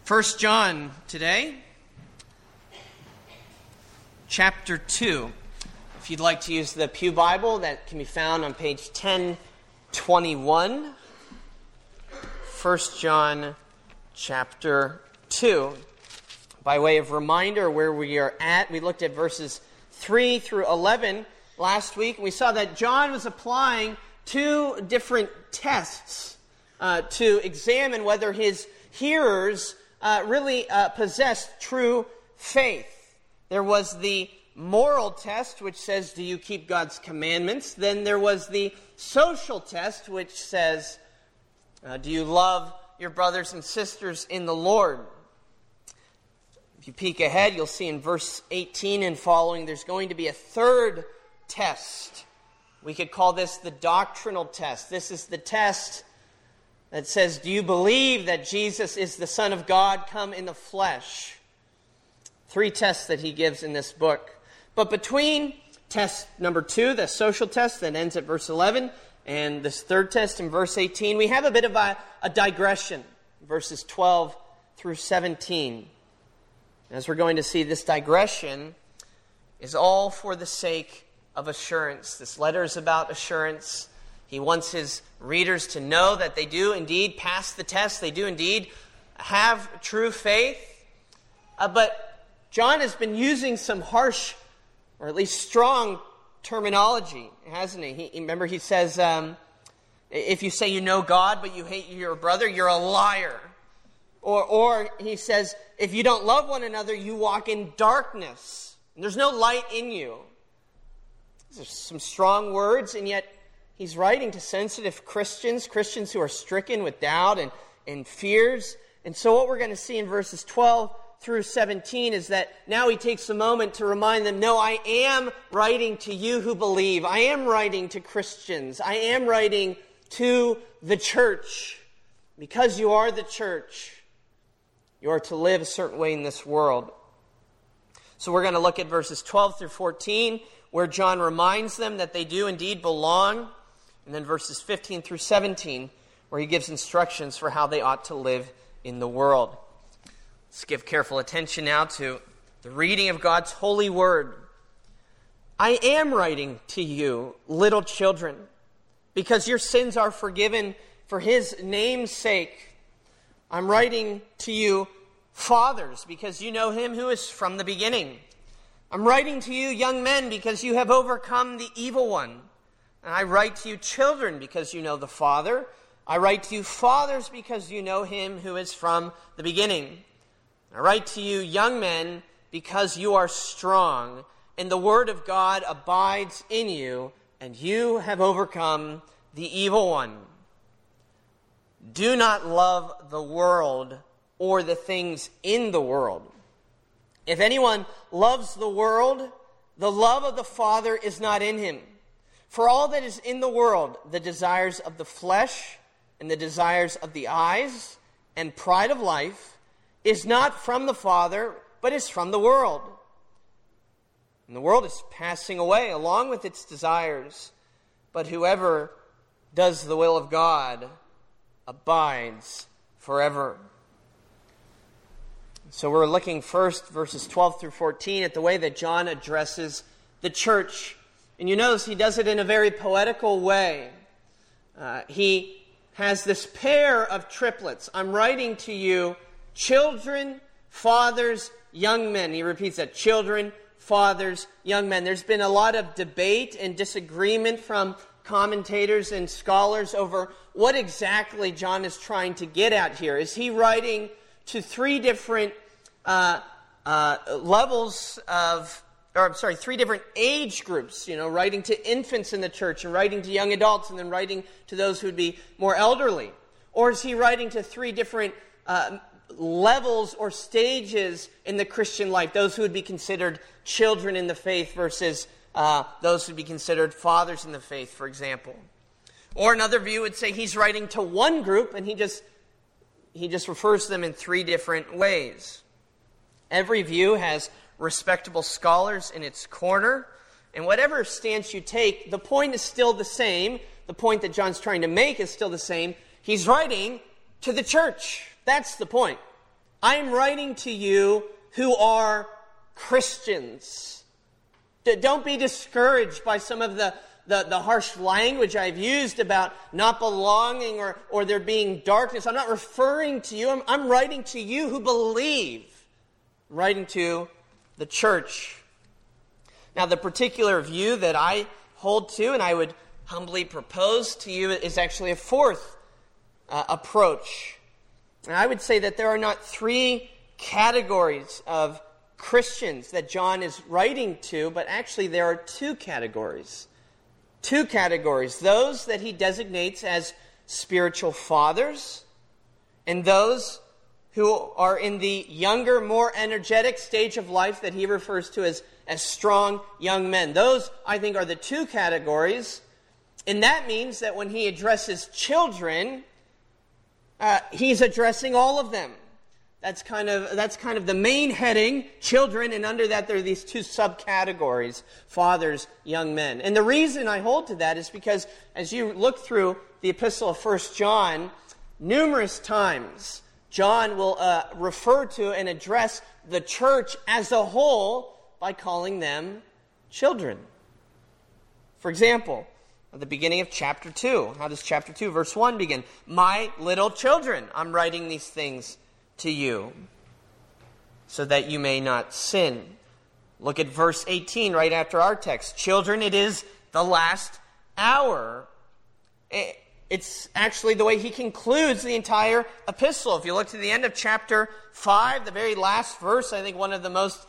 1 John today, chapter 2. If you'd like to use the Pew Bible, that can be found on page 1021. 1 John chapter 2. By way of reminder where we are at, we looked at verses 3 through 11 last week. We saw that John was applying two different tests to examine whether his hearers really possessed true faith. There was the moral test, which says, do you keep God's commandments? Then there was the social test, which says, do you love your brothers and sisters in the Lord? If you peek ahead, you'll see in verse 18 and following, there's going to be a third test. We could call this the doctrinal test. This is the test that says, do you believe that Jesus is the Son of God come in the flesh? Three tests that he gives in this book. But between test number 2, the social test that ends at verse 11, and this third test in verse 18, we have a bit of a digression, verses 12 through 17. As we're going to see, this digression is all for the sake of assurance. This letter is about assurance. He wants his readers to know that they do indeed pass the test. They do indeed have true faith. But John has been using some harsh, or at least strong, terminology, hasn't he? Remember, he says, if you say you know God, but you hate your brother, you're a liar. Or he says, if you don't love one another, you walk in darkness. And there's no light in you. These are some strong words, and yet he's writing to sensitive Christians who are stricken with doubt and fears. And so what we're going to see in verses 12 through 17 is that now he takes a moment to remind them, no, I am writing to you who believe. I am writing to Christians. I am writing to the church. Because you are the church, you are to live a certain way in this world. So we're going to look at verses 12 through 14, where John reminds them that they do indeed belong. And then verses 15 through 17, where he gives instructions for how they ought to live in the world. Let's give careful attention now to the reading of God's holy word. I am writing to you, little children, because your sins are forgiven for his name's sake. I'm writing to you, fathers, because you know him who is from the beginning. I'm writing to you, young men, because you have overcome the evil one. And I write to you, children, because you know the Father. I write to you, fathers, because you know him who is from the beginning. I write to you, young men, because you are strong, and the word of God abides in you, and you have overcome the evil one. Do not love the world or the things in the world. If anyone loves the world, the love of the Father is not in him. For all that is in the world, the desires of the flesh and the desires of the eyes and pride of life, is not from the Father, but is from the world. And the world is passing away along with its desires, but whoever does the will of God abides forever. So we're looking first, verses 12 through 14, at the way that John addresses the church. And you notice he does it in a very poetical way. He has this pair of triplets. I'm writing to you, children, fathers, young men. He repeats that, children, fathers, young men. There's been a lot of debate and disagreement from commentators and scholars over what exactly John is trying to get at here. Is he writing to three different three different age groups, writing to infants in the church and writing to young adults and then writing to those who would be more elderly? Or is he writing to three different levels or stages in the Christian life, those who would be considered children in the faith versus those who would be considered fathers in the faith, for example? Or another view would say he's writing to one group and he just refers to them in three different ways. Every view has respectable scholars in its corner, and whatever stance you take, the point is still the same. The point that John's trying to make is still the same. He's writing to the church. That's the point. I'm writing to you who are Christians. Don't be discouraged by some of the harsh language I've used about not belonging or there being darkness. I'm not referring to you. I'm writing to you who believe. I'm writing to the church. Now, the particular view that I hold to, and I would humbly propose to you, is actually a fourth approach. And I would say that there are not three categories of Christians that John is writing to, but actually there are two categories. Two categories. Those that he designates as spiritual fathers, and those who are in the younger, more energetic stage of life that he refers to as strong young men. Those, I think, are the two categories. And that means that when he addresses children, he's addressing all of them. That's kind of the main heading, children, and under that there are these two subcategories, fathers, young men. And the reason I hold to that is because as you look through the epistle of 1 John, numerous times John will refer to and address the church as a whole by calling them children. For example, at the beginning of chapter 2, how does chapter 2, verse 1 begin? My little children, I'm writing these things to you, so that you may not sin. Look at verse 18 right after our text. Children, it is the last hour. It's actually the way he concludes the entire epistle. If you look to the end of chapter 5, the very last verse, I think one of the most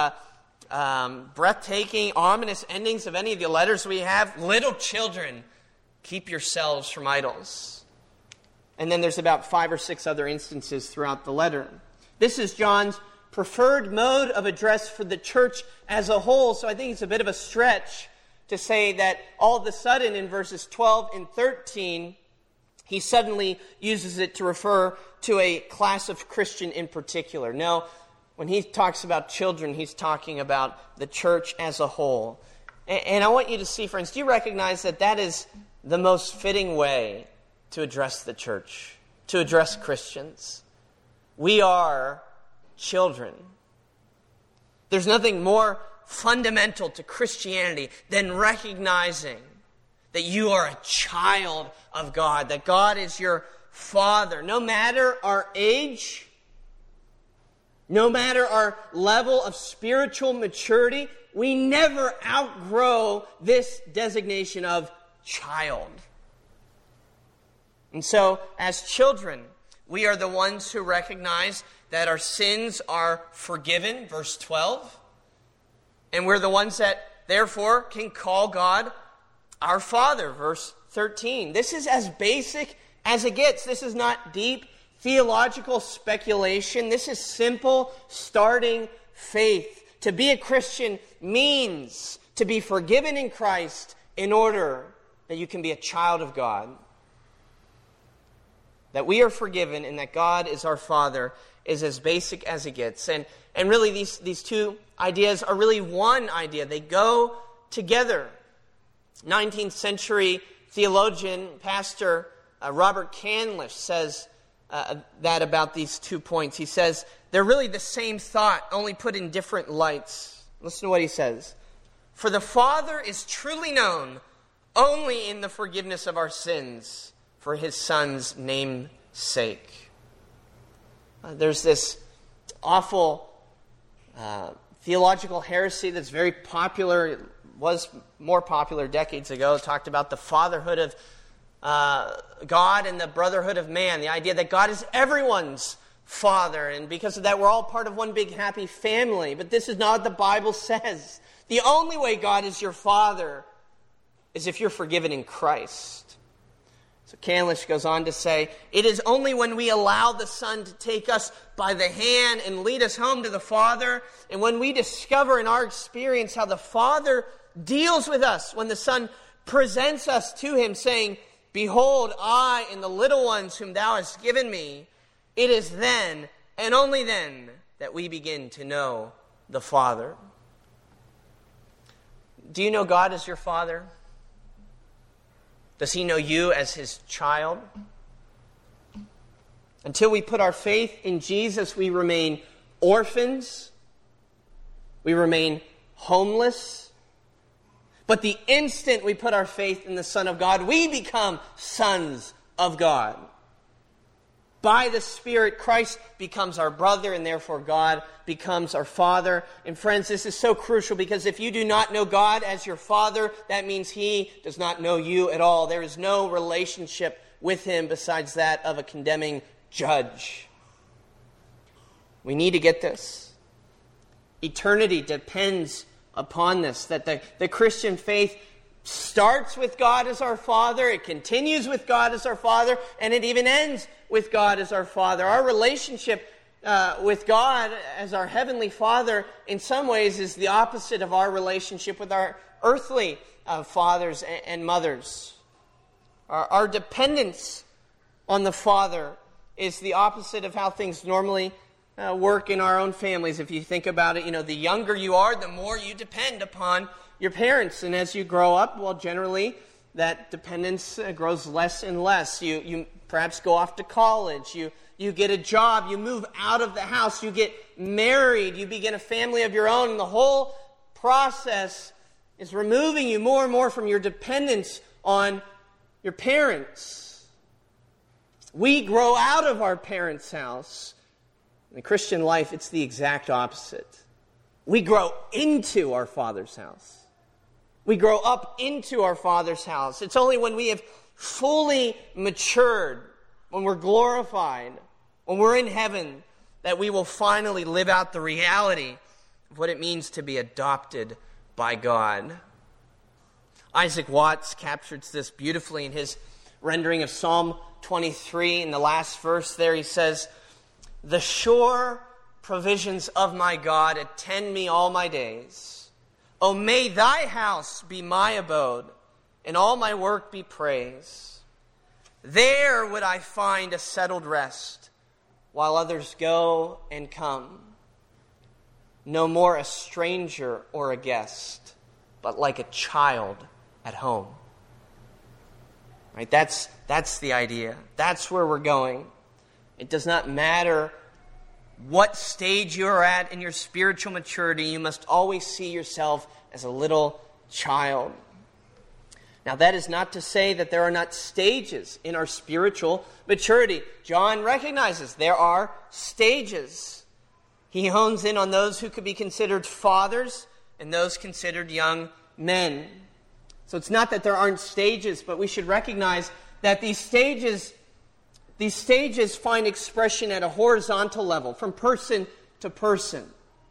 breathtaking, ominous endings of any of the letters we have. Little children, keep yourselves from idols. And then there's about 5 or 6 other instances throughout the letter. This is John's preferred mode of address for the church as a whole. So I think it's a bit of a stretch to say that all of a sudden in verses 12 and 13, he suddenly uses it to refer to a class of Christian in particular. No, when he talks about children, he's talking about the church as a whole. And I want you to see, friends, do you recognize that that is the most fitting way to address the church, to address Christians? We are children. There's nothing more fundamental to Christianity than recognizing that you are a child of God, that God is your Father. No matter our age, no matter our level of spiritual maturity, we never outgrow this designation of child. And so, as children, we are the ones who recognize that our sins are forgiven, verse 12. And we're the ones that, therefore, can call God our Father, verse 13. This is as basic as it gets. This is not deep theological speculation. This is simple, starting faith. To be a Christian means to be forgiven in Christ in order that you can be a child of God. That we are forgiven and that God is our Father is as basic as it gets. And really these two ideas are really one idea. They go together. 19th century theologian, pastor Robert Candlish says that about these 2 points. He says, they're really the same thought, only put in different lights. Listen to what he says. For the Father is truly known only in the forgiveness of our sins, for his Son's name's sake. There's this awful theological heresy that's very popular. It was more popular decades ago. It talked about the fatherhood of God and the brotherhood of man. The idea that God is everyone's father, and because of that we're all part of one big happy family. But this is not what the Bible says. The only way God is your Father is if you're forgiven in Christ. So Candlish goes on to say, it is only when we allow the Son to take us by the hand and lead us home to the Father, and when we discover in our experience how the Father deals with us, when the Son presents us to him saying, behold, I and the little ones whom thou hast given me, it is then and only then that we begin to know the Father. Do you know God as your Father? Does he know you as his child? Until we put our faith in Jesus, we remain orphans. We remain homeless. But the instant we put our faith in the Son of God, we become sons of God. By the Spirit, Christ becomes our brother, and therefore God becomes our Father. And friends, this is so crucial, because if you do not know God as your Father, that means He does not know you at all. There is no relationship with Him besides that of a condemning judge. We need to get this. Eternity depends upon this, that the Christian faith starts with God as our Father, it continues with God as our Father, and it even ends with God as our Father. Our relationship with God as our Heavenly Father in some ways is the opposite of our relationship with our earthly fathers and mothers. Our dependence on the Father is the opposite of how things normally work in our own families. If you think about it, the younger you are, the more you depend upon your parents. And as you grow up, well, generally, that dependence grows less and less. You perhaps go off to college. You get a job. You move out of the house. You get married. You begin a family of your own. And the whole process is removing you more and more from your dependence on your parents. We grow out of our parents' house. In the Christian life, it's the exact opposite. We grow into our Father's house. We grow up into our Father's house. It's only when we have fully matured, when we're glorified, when we're in heaven, that we will finally live out the reality of what it means to be adopted by God. Isaac Watts captures this beautifully in his rendering of Psalm 23. In the last verse there, he says, "The sure provisions of my God attend me all my days. O may thy house be my abode, and all my work be praise. There would I find a settled rest, while others go and come. No more a stranger or a guest, but like a child at home." Right? That's the idea. That's where we're going. It does not matter what stage you're at in your spiritual maturity, you must always see yourself as a little child. Now, that is not to say that there are not stages in our spiritual maturity. John recognizes there are stages. He hones in on those who could be considered fathers and those considered young men. So it's not that there aren't stages, but we should recognize that these stages find expression at a horizontal level, from person to person.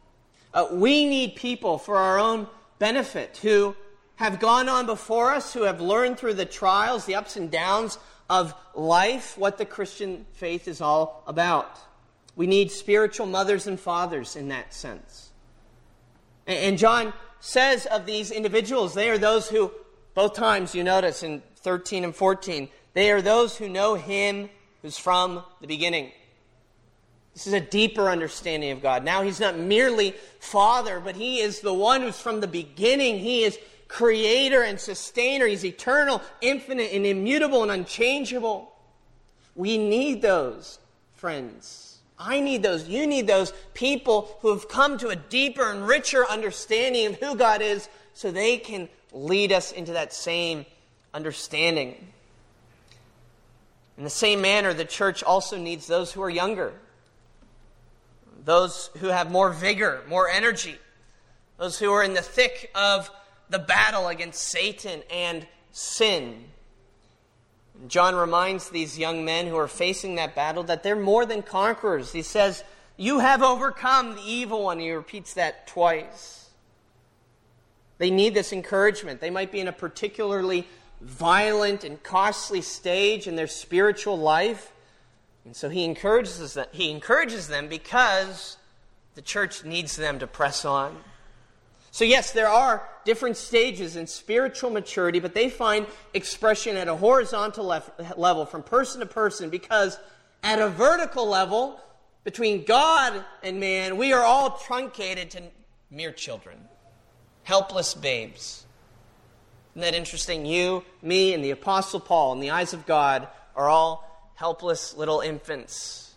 We need people for our own benefit who have gone on before us, who have learned through the trials, the ups and downs of life, what the Christian faith is all about. We need spiritual mothers and fathers in that sense. And John says of these individuals, they are those who, both times you notice in 13 and 14, they are those who know Him who's from the beginning. This is a deeper understanding of God. Now He's not merely Father, but He is the one who's from the beginning. He is Creator and Sustainer. He's eternal, infinite, and immutable, and unchangeable. We need those, friends. I need those. You need those people who have come to a deeper and richer understanding of who God is, so they can lead us into that same understanding. In the same manner, the church also needs those who are younger, those who have more vigor, more energy, those who are in the thick of the battle against Satan and sin. John reminds these young men who are facing that battle that they're more than conquerors. He says, "You have overcome the evil one." He repeats that twice. They need this encouragement. They might be in a particularly violent and costly stage in their spiritual life. And so he encourages them because the church needs them to press on. So yes, there are different stages in spiritual maturity, but they find expression at a horizontal level, from person to person, because at a vertical level, between God and man, we are all truncated to mere children, helpless babes. Isn't that interesting? You, me, and the Apostle Paul, in the eyes of God, are all helpless little infants,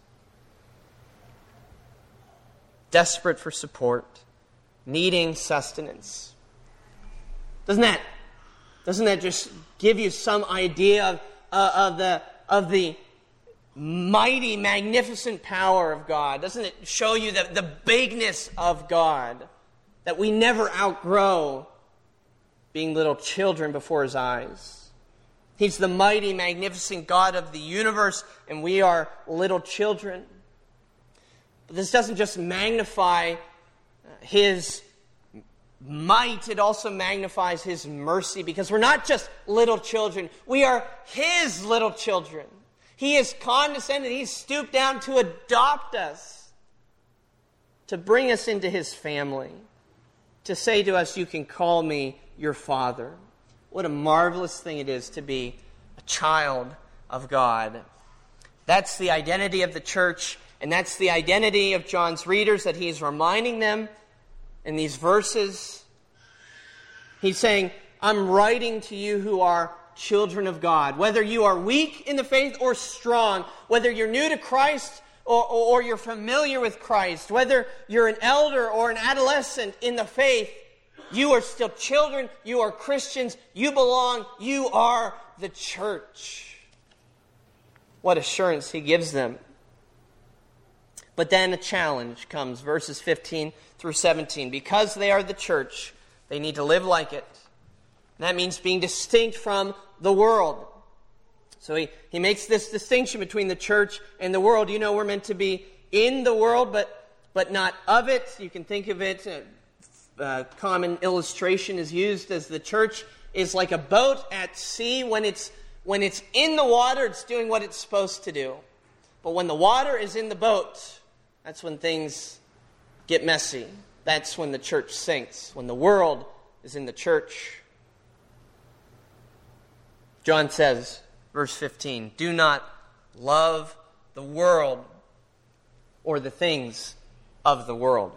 desperate for support, needing sustenance. Doesn't that just give you some idea of the mighty, magnificent power of God? Doesn't it show you the bigness of God, that we never outgrow being little children before His eyes? He's the mighty, magnificent God of the universe, and we are little children. But this doesn't just magnify His might, it also magnifies His mercy, because we're not just little children, we are His little children. He has condescended, He's stooped down to adopt us, to bring us into His family, to say to us, you can call me your Father. What a marvelous thing it is to be a child of God. That's the identity of the church, and that's the identity of John's readers that he's reminding them in these verses. He's saying, I'm writing to you who are children of God. Whether you are weak in the faith or strong, whether you're new to Christ or you're familiar with Christ, whether you're an elder or an adolescent in the faith, you are still children, you are Christians, you belong, you are the church. What assurance he gives them. But then a challenge comes, verses 15 through 17. Because they are the church, they need to live like it. And that means being distinct from the world. So he makes this distinction between the church and the world. You know, we're meant to be in the world, but not of it. You can think of it, common illustration is used as the church is like a boat at sea. When it's in the water, it's doing what it's supposed to do. But when the water is in the boat, that's when things get messy. That's when the church sinks, when the world is in the church. John says, verse 15, do not love the world or the things of the world.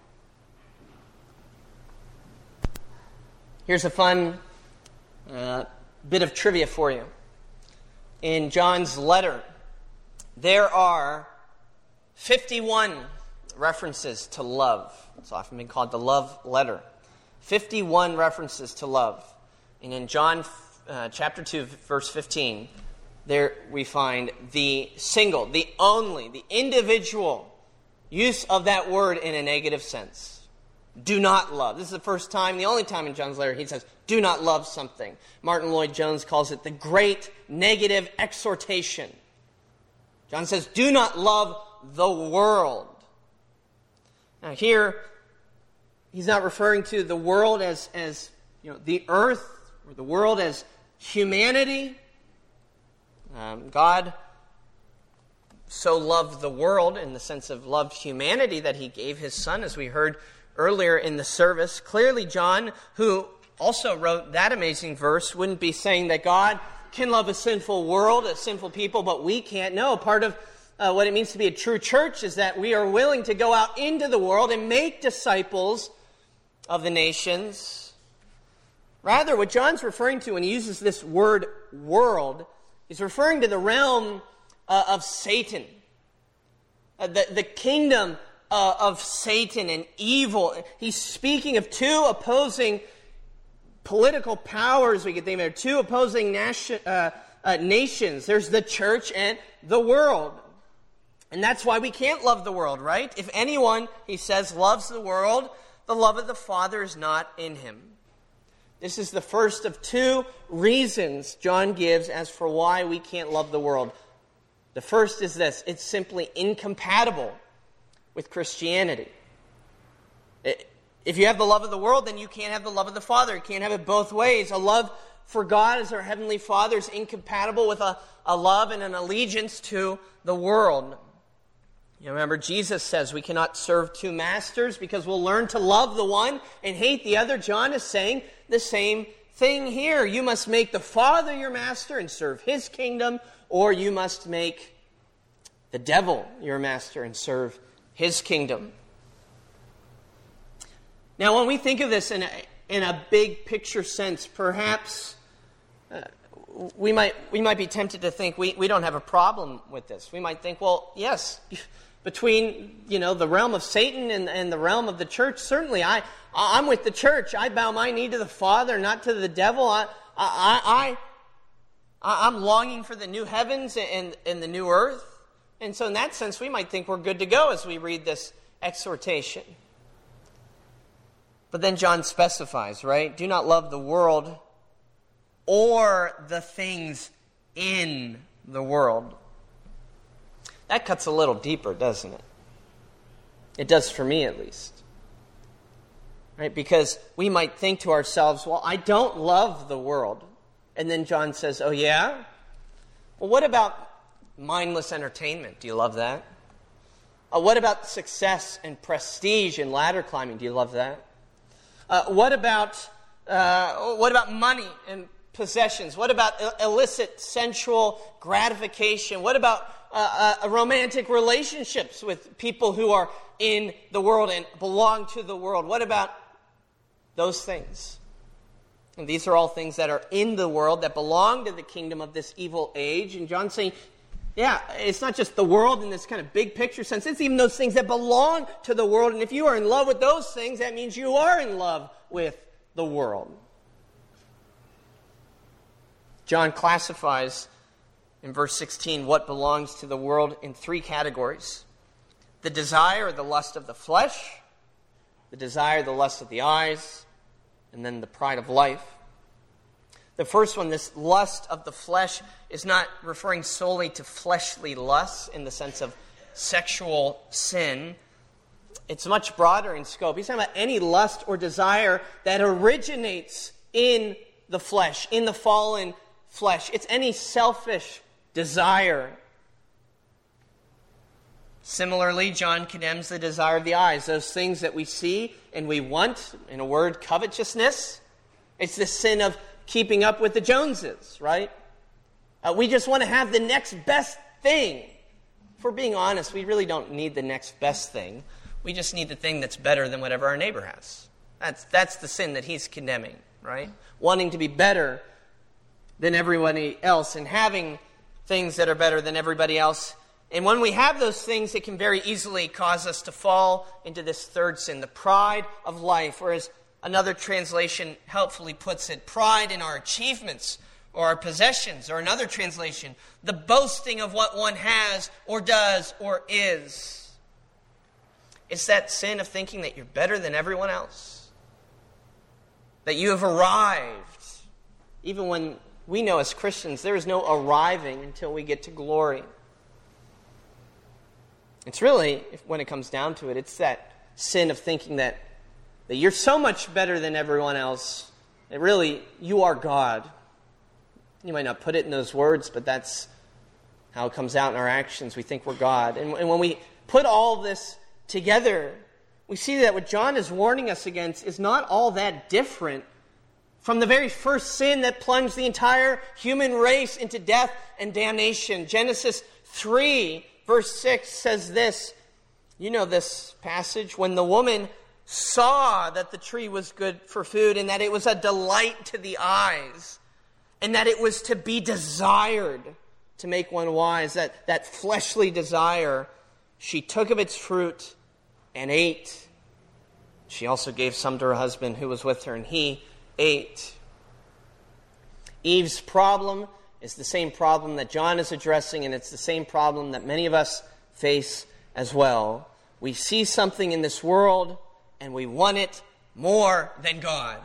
Here's a fun bit of trivia for you. In John's letter, there are 51 references to love. It's often been called the love letter. 51 references to love. And in John chapter 2, verse 15, there we find the single, the only, the individual use of that word in a negative sense. Do not love. This is the first time, the only time in John's letter he says, do not love something. Martin Lloyd-Jones calls it the great negative exhortation. John says, do not love the world. Now here, he's not referring to the world as the earth, or the world as humanity. God so loved the world in the sense of loved humanity that he gave his Son, as we heard earlier in the service. Clearly, John, who also wrote that amazing verse, wouldn't be saying that God can love a sinful world, a sinful people, but we can't. No, part of what it means to be a true church is that we are willing to go out into the world and make disciples of the nations. Rather, what John's referring to when he uses this word world, he's referring to the realm of Satan, the kingdom of Satan and evil. He's speaking of two opposing political powers, we could think of two opposing nations. There's the church and the world. And that's why we can't love the world, right? If anyone, he says, loves the world, the love of the Father is not in him. This is the first of two reasons John gives as for why we can't love the world. The first is this: it's simply incompatible with Christianity. If you have the love of the world, then you can't have the love of the Father. You can't have it both ways. A love for God as our Heavenly Father is incompatible with a love and an allegiance to the world. You remember, Jesus says we cannot serve two masters because we'll learn to love the one and hate the other. John is saying the same thing here. You must make the Father your master and serve his kingdom, or you must make the devil your master and serve his kingdom. Now, when we think of this in a big picture sense, perhaps we might be tempted to think we don't have a problem with this. We might think, well, yes, between the realm of Satan and the realm of the church, certainly I'm with the church. I bow my knee to the Father, not to the devil. I'm longing for the new heavens and the new earth. And so in that sense, we might think we're good to go as we read this exhortation. But then John specifies, right? Do not love the world or the things in the world. That cuts a little deeper, doesn't it? It does for me, at least. Right? Because we might think to ourselves, well, I don't love the world. And then John says, oh yeah? Well, what about mindless entertainment? Do you love that? What about success and prestige and ladder climbing? Do you love that? What about money and possessions? What about illicit sensual gratification? What about romantic relationships with people who are in the world and belong to the world? What about those things? And these are all things that are in the world, that belong to the kingdom of this evil age. And John's saying, yeah, it's not just the world in this kind of big picture sense. It's even those things that belong to the world. And if you are in love with those things, that means you are in love with the world. John classifies in verse 16 what belongs to the world in three categories: the desire or the lust of the flesh, the desire, the lust of the eyes, and then the pride of life. The first one, this lust of the flesh, is not referring solely to fleshly lusts in the sense of sexual sin. It's much broader in scope. He's talking about any lust or desire that originates in the flesh, in the fallen flesh. It's any selfish desire. Similarly, John condemns the desire of the eyes, those things that we see and we want, in a word, covetousness. It's the sin of keeping up with the Joneses, right? We just want to have the next best thing. If we're being honest, we really don't need the next best thing. We just need the thing that's better than whatever our neighbor has. That's the sin that he's condemning, right? Wanting to be better than everybody else and having things that are better than everybody else. And when we have those things, it can very easily cause us to fall into this third sin, the pride of life, or as another translation helpfully puts it, pride in our achievements or our possessions, or another translation, the boasting of what one has or does or is. It's that sin of thinking that you're better than everyone else, that you have arrived. Even when we know as Christians there is no arriving until we get to glory. It's really, when it comes down to it, it's that sin of thinking that you're so much better than everyone else, that really you are God. You might not put it in those words, but that's how it comes out in our actions. We think we're God. And when we put all this together, we see that what John is warning us against is not all that different from the very first sin that plunged the entire human race into death and damnation. Genesis 3, verse 6 says this. You know this passage. When the woman saw that the tree was good for food and that it was a delight to the eyes and that it was to be desired to make one wise, that fleshly desire, she took of its fruit and ate. She also gave some to her husband who was with her, and he ate. Eve's problem is the same problem that John is addressing, and it's the same problem that many of us face as well. We see something in this world, and we want it more than God.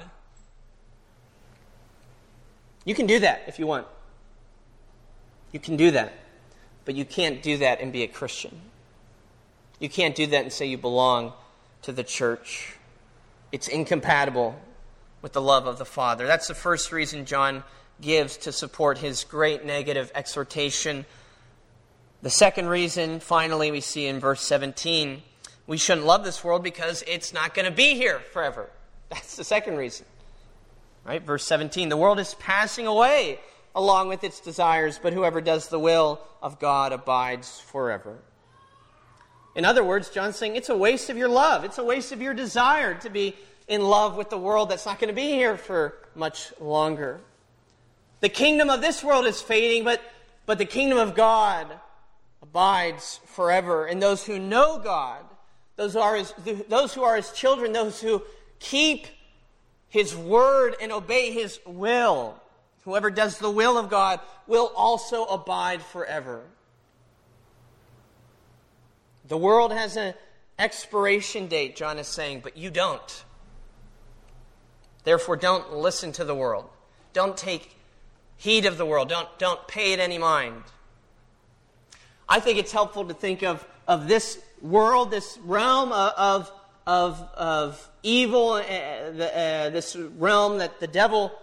You can do that if you want. You can do that. But you can't do that and be a Christian. You can't do that and say you belong to the church. It's incompatible with the love of the Father. That's the first reason John gives to support his great negative exhortation. The second reason, finally, we see in verse 17, we shouldn't love this world because it's not going to be here forever. That's the second reason. Right? Verse 17, the world is passing away along with its desires, but whoever does the will of God abides forever. In other words, John's saying it's a waste of your love. It's a waste of your desire to be in love with the world that's not going to be here for much longer. The kingdom of this world is fading, but the kingdom of God abides forever. And those who know God, those who are His children, those who keep His word and obey His will, whoever does the will of God will also abide forever. The world has an expiration date, John is saying, but you don't. Therefore, don't listen to the world. Don't take heed of the world. Don't pay it any mind. I think it's helpful to think of this world, this realm of evil, this realm that the devil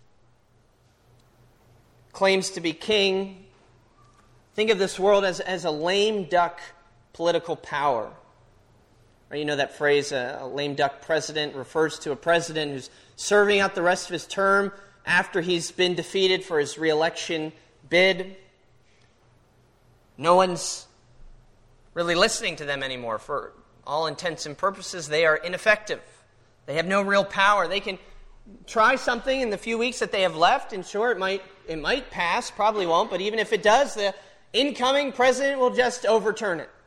claims to be king. Think of this world as a lame duck political power. Right, you know that phrase, a lame duck president, refers to a president who's serving out the rest of his term after he's been defeated for his re-election bid. No one's really listening to them anymore. For all intents and purposes, they are ineffective. They have no real power. They can try something in the few weeks that they have left, and sure, it might pass, probably won't, but even if it does, the incoming president will just overturn it.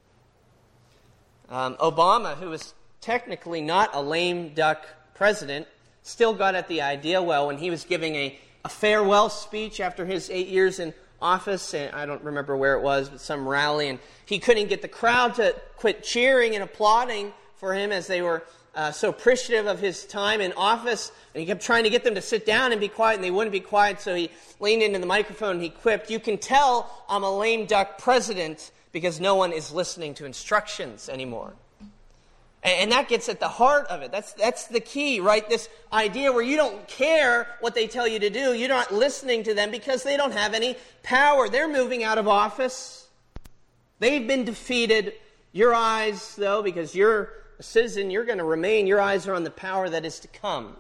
Obama, who was technically not a lame duck president, still got at the idea well when he was giving a farewell speech after his 8 years in office, and I don't remember where it was, but some rally, and he couldn't get the crowd to quit cheering and applauding for him as they were so appreciative of his time in office, and he kept trying to get them to sit down and be quiet, and they wouldn't be quiet, so he leaned into the microphone and he quipped, "You can tell I'm a lame duck president because no one is listening to instructions anymore." And that gets at the heart of it. That's the key, right? This idea where you don't care what they tell you to do. You're not listening to them because they don't have any power. They're moving out of office. They've been defeated. Your eyes, though, because you're a citizen, you're going to remain. Your eyes are on the power that is to come.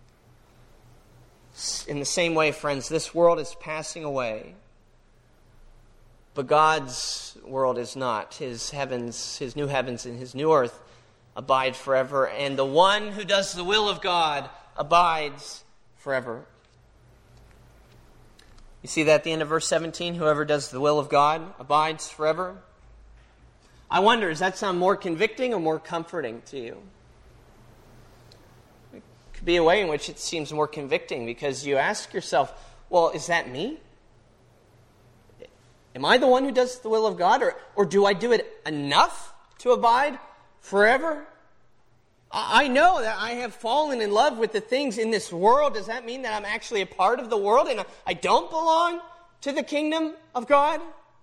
In the same way, friends, this world is passing away. But God's world is not. His heavens, His new heavens and His new earth abide forever, and the one who does the will of God abides forever. You see that at the end of verse 17, whoever does the will of God abides forever. I wonder, does that sound more convicting or more comforting to you? It could be a way in which it seems more convicting because you ask yourself, well, is that me? Am I the one who does the will of God, or do I do it enough to abide forever? I know that I have fallen in love with the things in this world. Does that mean that I'm actually a part of the world and I don't belong to the kingdom of God?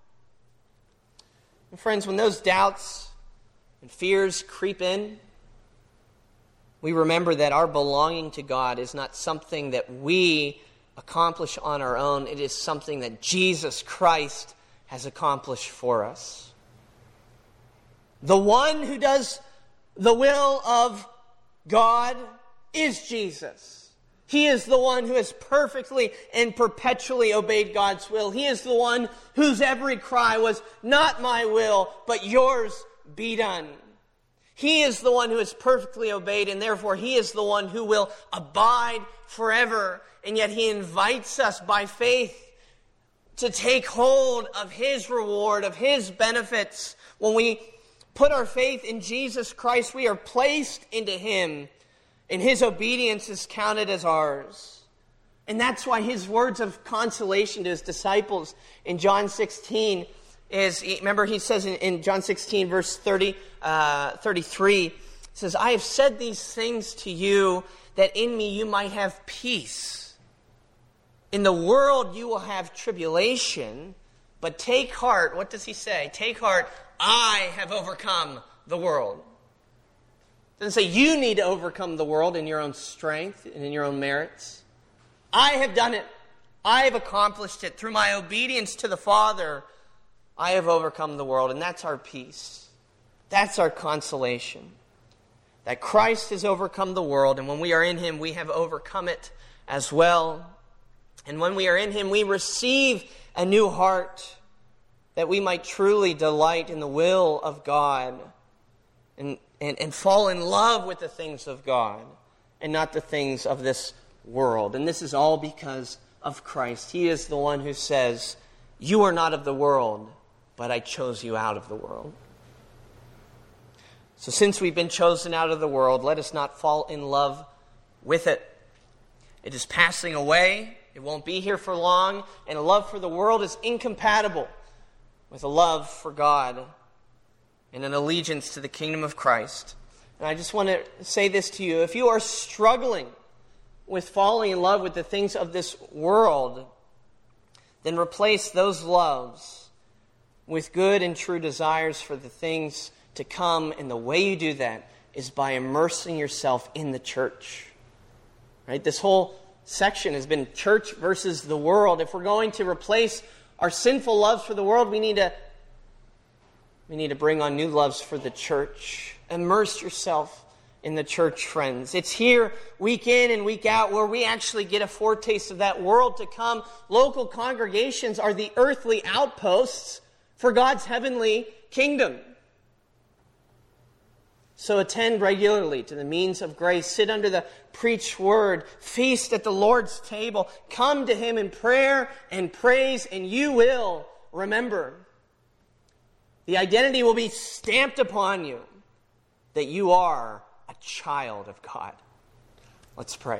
And friends, when those doubts and fears creep in, we remember that our belonging to God is not something that we accomplish on our own. It is something that Jesus Christ has accomplished for us. The one who does the will of God is Jesus. He is the one who has perfectly and perpetually obeyed God's will. He is the one whose every cry was, "Not my will, but yours be done." He is the one who has perfectly obeyed, and therefore He is the one who will abide forever. And yet He invites us by faith to take hold of His reward, of His benefits. When we put our faith in Jesus Christ, we are placed into Him, and His obedience is counted as ours. And that's why His words of consolation to His disciples in John 16 is, remember He says in John 16 verse 33, He says, "I have said these things to you that in me you might have peace. In the world you will have tribulation, but take heart." What does He say? Take heart, I have overcome the world. It doesn't say you need to overcome the world in your own strength and in your own merits. I have done it. I have accomplished it. Through my obedience to the Father, I have overcome the world. And that's our peace. That's our consolation. That Christ has overcome the world, and when we are in Him, we have overcome it as well. And when we are in Him, we receive a new heart, that we might truly delight in the will of God and fall in love with the things of God and not the things of this world. And this is all because of Christ. He is the one who says, "You are not of the world, but I chose you out of the world." So since we've been chosen out of the world, let us not fall in love with it. It is passing away. It won't be here for long. And a love for the world is incompatible with a love for God and an allegiance to the kingdom of Christ. And I just want to say this to you. If you are struggling with falling in love with the things of this world, then replace those loves with good and true desires for the things to come. And the way you do that is by immersing yourself in the church. Right? This whole section has been church versus the world. If we're going to replace our sinful loves for the world, we need to bring on new loves for the church. Immerse yourself in the church, friends. It's here week in and week out where we actually get a foretaste of that world to come. Local congregations are the earthly outposts for God's heavenly kingdom. So attend regularly to the means of grace. Sit under the preached word. Feast at the Lord's table. Come to Him in prayer and praise, and you will remember. The identity will be stamped upon you that you are a child of God. Let's pray.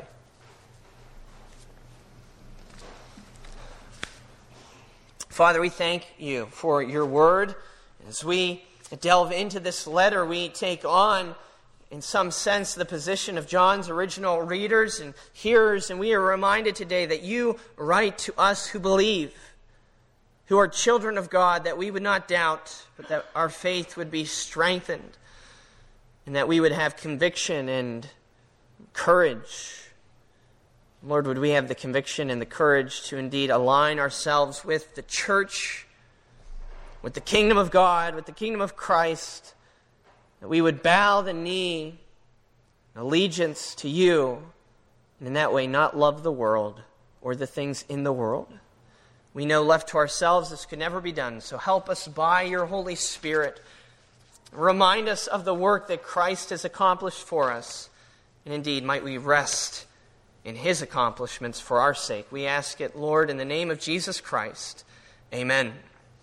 Father, we thank you for your word. As we delve into this letter, we take on, in some sense, the position of John's original readers and hearers, and we are reminded today that you write to us who believe, who are children of God, that we would not doubt, but that our faith would be strengthened, and that we would have conviction and courage. Lord, would we have the conviction and the courage to indeed align ourselves with the church, with the kingdom of God, with the kingdom of Christ, that we would bow the knee in allegiance to you, and in that way not love the world or the things in the world. We know left to ourselves this could never be done, so help us by your Holy Spirit. Remind us of the work that Christ has accomplished for us, and indeed might we rest in His accomplishments for our sake. We ask it, Lord, in the name of Jesus Christ. Amen.